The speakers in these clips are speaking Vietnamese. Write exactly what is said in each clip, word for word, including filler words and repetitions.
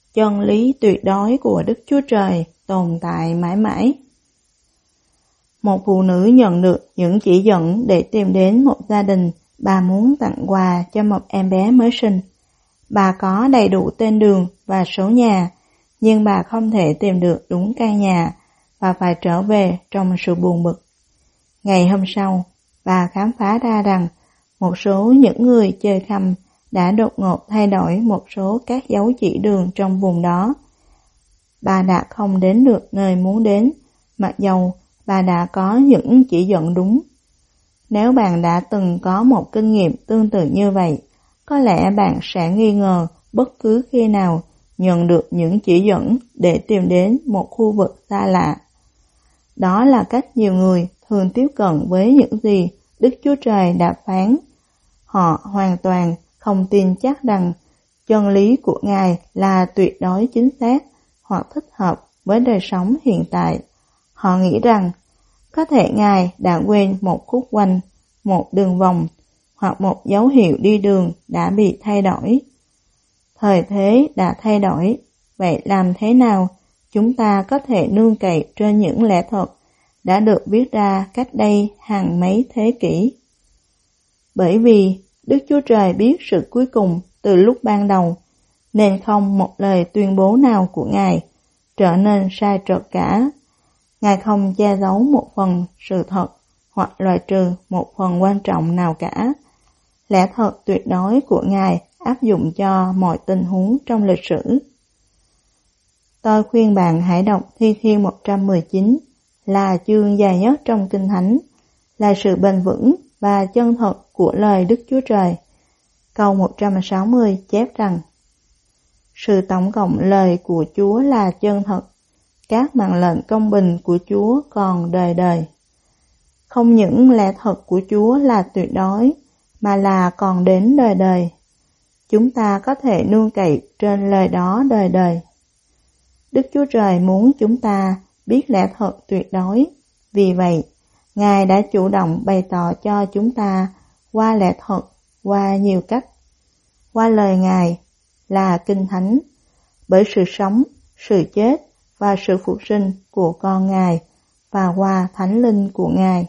chân lý tuyệt đối của Đức Chúa Trời tồn tại mãi mãi. Một phụ nữ nhận được những chỉ dẫn để tìm đến một gia đình bà muốn tặng quà cho một em bé mới sinh. Bà có đầy đủ tên đường và số nhà, nhưng bà không thể tìm được đúng căn nhà và phải trở về trong sự buồn bực. Ngày hôm sau, bà khám phá ra rằng một số những người chơi khăm đã đột ngột thay đổi một số các dấu chỉ đường trong vùng đó. Bà đã không đến được nơi muốn đến, mặc dầu bà đã có những chỉ dẫn đúng. Nếu bạn đã từng có một kinh nghiệm tương tự như vậy, có lẽ bạn sẽ nghi ngờ bất cứ khi nào nhận được những chỉ dẫn để tìm đến một khu vực xa lạ. Đó là cách nhiều người thường tiếp cận với những gì Đức Chúa Trời đã phán. Họ hoàn toàn không tin chắc rằng chân lý của Ngài là tuyệt đối chính xác hoặc thích hợp với đời sống hiện tại. Họ nghĩ rằng có thể Ngài đã quên một khúc quanh, một đường vòng hoặc một dấu hiệu đi đường đã bị thay đổi. Thời thế đã thay đổi, vậy làm thế nào chúng ta có thể nương cậy trên những lẽ thật đã được viết ra cách đây hàng mấy thế kỷ? Bởi vì Đức Chúa Trời biết sự cuối cùng từ lúc ban đầu, nên không một lời tuyên bố nào của Ngài trở nên sai trật cả. Ngài không che giấu một phần sự thật hoặc loại trừ một phần quan trọng nào cả. Lẽ thật tuyệt đối của Ngài áp dụng cho mọi tình huống trong lịch sử. Tôi khuyên bạn hãy đọc Thi Thiên một trăm mười chín, là chương dài nhất trong Kinh Thánh, là sự bền vững và chân thật của lời Đức Chúa Trời. Câu một trăm sáu mươi chép rằng: sự tổng cộng lời của Chúa là chân thật, các mạng lệnh công bình của Chúa còn đời đời. Không những lẽ thật của Chúa là tuyệt đối, mà là còn đến đời đời. Chúng ta có thể nương cậy trên lời đó đời đời. Đức Chúa Trời muốn chúng ta biết lẽ thật tuyệt đối, vì vậy Ngài đã chủ động bày tỏ cho chúng ta qua lẽ thật, qua nhiều cách. Qua lời Ngài là Kinh Thánh, bởi sự sống, sự chết và sự phục sinh của con Ngài, và qua Thánh Linh của Ngài.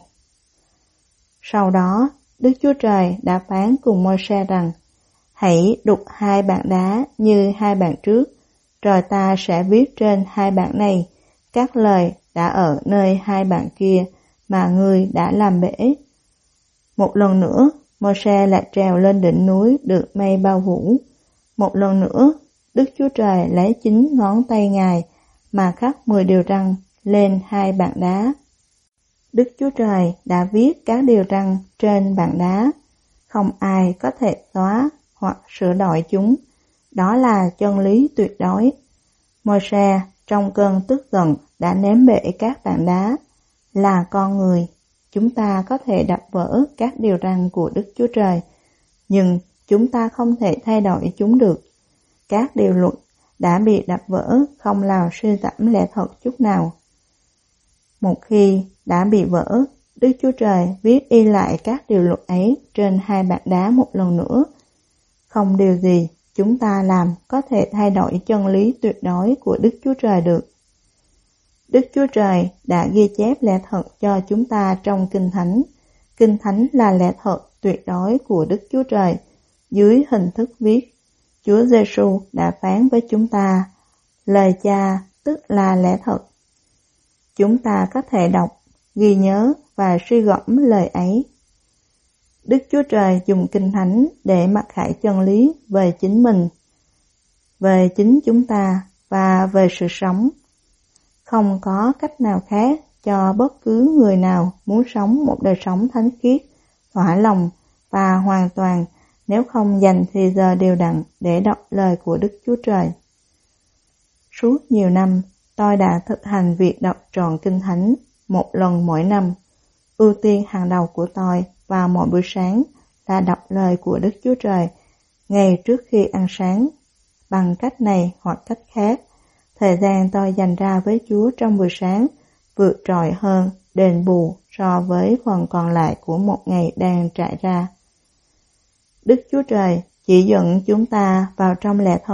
Sau đó, Đức Chúa Trời đã phán cùng Môi-se rằng: hãy đục hai bảng đá như hai bảng trước, rồi ta sẽ viết trên hai bảng này các lời đã ở nơi hai bảng kia mà ngươi đã làm bể. Một lần nữa, Môi-se lại trèo lên đỉnh núi được mây bao phủ. Một lần nữa, Đức Chúa Trời lấy chính ngón tay Ngài mà khắc mười điều răn lên hai bảng đá. Đức Chúa Trời đã viết các điều răn trên bảng đá, không ai có thể xóa hoặc sửa đổi chúng. Đó là chân lý tuyệt đối. Môi-se trong cơn tức giận đã ném bể các bảng đá. Là con người, chúng ta có thể đập vỡ các điều răn của Đức Chúa Trời, nhưng chúng ta không thể thay đổi chúng được. Các điều luật đã bị đập vỡ không làm suy giảm lẽ thật chút nào. Một khi đã bị vỡ, Đức Chúa Trời viết y lại các điều luật ấy trên hai bảng đá một lần nữa. Không điều gì chúng ta làm có thể thay đổi chân lý tuyệt đối của Đức Chúa Trời được. Đức Chúa Trời đã ghi chép lẽ thật cho chúng ta trong Kinh Thánh. Kinh Thánh là lẽ thật tuyệt đối của Đức Chúa Trời dưới hình thức viết. Chúa Giêsu đã phán với chúng ta: lời Cha tức là lẽ thật. Chúng ta có thể đọc, ghi nhớ và suy gẫm lời ấy. Đức Chúa Trời dùng Kinh Thánh để mặc khải chân lý về chính mình, về chính chúng ta và về sự sống. Không có cách nào khác cho bất cứ người nào muốn sống một đời sống thánh khiết, thỏa lòng và hoàn toàn nếu không dành thời giờ đều đặn để đọc lời của Đức Chúa Trời. Suốt nhiều năm, tôi đã thực hành việc đọc trọn Kinh Thánh một lần mỗi năm. Ưu tiên hàng đầu của tôi vào mỗi buổi sáng là đọc lời của Đức Chúa Trời ngay trước khi ăn sáng. Bằng cách này hoặc cách khác, thời gian tôi dành ra với Chúa trong buổi sáng vượt trội hơn, đền bù so với phần còn lại của một ngày đang trải ra. Đức Chúa Trời chỉ dẫn chúng ta vào trong lẽ thật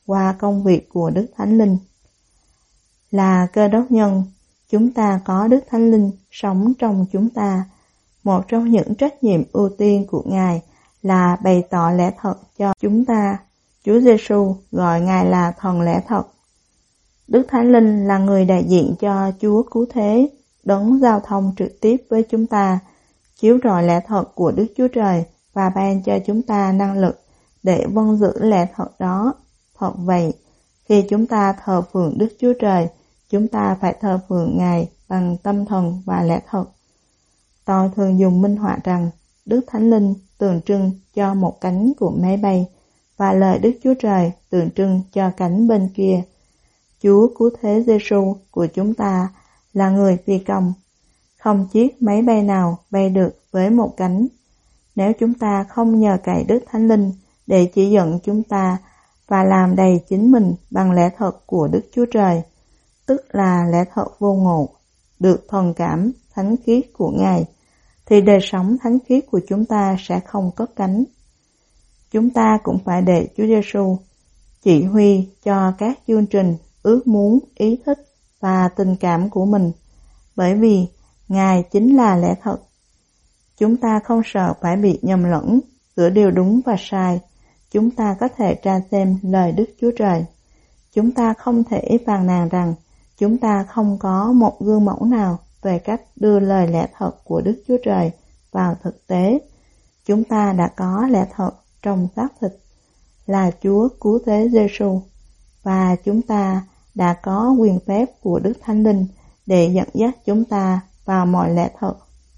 qua công việc của Đức Thánh Linh. Là Cơ Đốc nhân, chúng ta có Đức Thánh Linh sống trong chúng ta. Một trong những trách nhiệm ưu tiên của Ngài là bày tỏ lẽ thật cho chúng ta. Chúa Giêsu gọi Ngài là thần lẽ thật. Đức Thánh Linh là người đại diện cho Chúa Cứu Thế, đấng giao thông trực tiếp với chúng ta, chiếu rọi lẽ thật của Đức Chúa Trời và ban cho chúng ta năng lực để vâng giữ lẽ thật đó. Thật vậy, khi chúng ta thờ phượng Đức Chúa Trời, chúng ta phải thờ phượng Ngài bằng tâm thần và lẽ thật. Tôi thường dùng minh họa rằng Đức Thánh Linh tượng trưng cho một cánh của máy bay và lời Đức Chúa Trời tượng trưng cho cánh bên kia. Chúa Cứu Thế Giêsu của chúng ta là người phi công. Không chiếc máy bay nào bay được với một cánh. Nếu chúng ta không nhờ cậy Đức Thánh Linh để chỉ dẫn chúng ta và làm đầy chính mình bằng lẽ thật của Đức Chúa Trời, tức là lẽ thật vô ngộ, được thuần cảm, thánh khiết của Ngài, thì đời sống thánh khiết của chúng ta sẽ không cất cánh. Chúng ta cũng phải để Chúa Giêsu chỉ huy cho các chương trình, ước muốn, ý thích và tình cảm của mình, bởi vì Ngài chính là lẽ thật. Chúng ta không sợ phải bị nhầm lẫn giữa điều đúng và sai. Chúng ta có thể tra xem lời Đức Chúa Trời. Chúng ta không thể phàn nàn rằng chúng ta không có một gương mẫu nào về cách đưa lời lẽ thật của Đức Chúa Trời vào thực tế. Chúng ta đã có lẽ thật trong xác thịt là Chúa Cứu Thế Giêsu, và chúng ta đã có quyền phép của Đức Thánh Linh để dẫn dắt chúng ta vào mọi lẽ thật.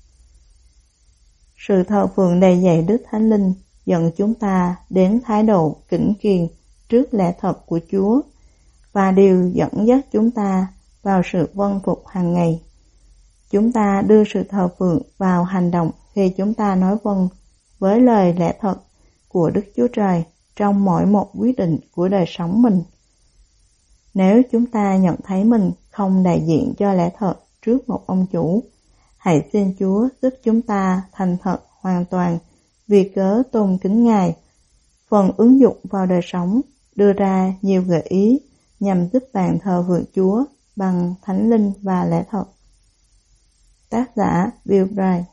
Sự thờ phượng đầy dạy Đức Thánh Linh dẫn chúng ta đến thái độ kính kiền trước lẽ thật của Chúa, và điều dẫn dắt chúng ta vào sự vâng phục hàng ngày. Chúng ta đưa sự thờ phượng vào hành động khi chúng ta nói vâng với lời lẽ thật của Đức Chúa Trời trong mỗi một quyết định của đời sống mình. Nếu chúng ta nhận thấy mình không đại diện cho lẽ thật trước một ông chủ, hãy xin Chúa giúp chúng ta thành thật hoàn toàn vì cớ tôn kính Ngài. Phần ứng dụng vào đời sống đưa ra nhiều gợi ý nhằm giúp bạn thờ phượng Chúa bằng Thánh Linh và lẽ thật. Tác giả Bill Bright.